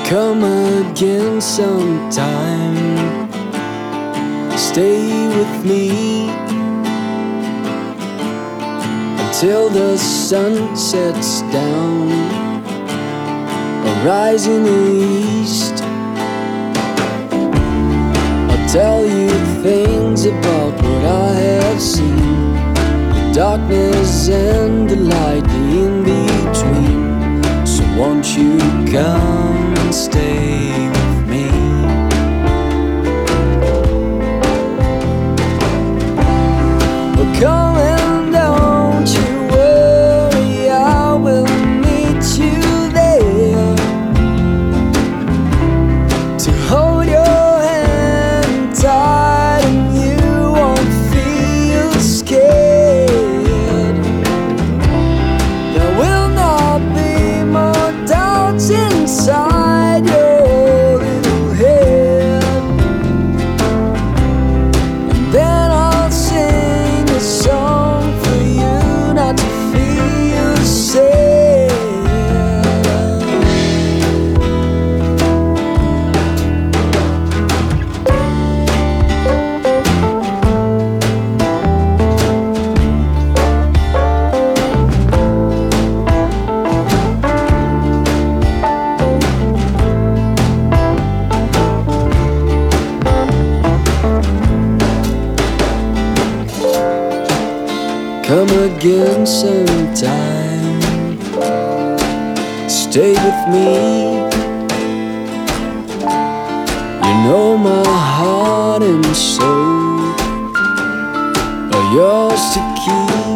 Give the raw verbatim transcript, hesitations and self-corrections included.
Come again sometime, stay with me until the sun sets down or rise in the east. I'll tell you things about what I have seen, the darkness and the light, the in-between. So won't you come and stay with me? Well, come and don't you worry, I will meet you there to hold your hand tight, and you won't feel scared. There will not be more doubts inside your little head. And then I'll sing a song for you not to feel sad. Come again sometime, stay with me. You know my heart and soul are yours to keep.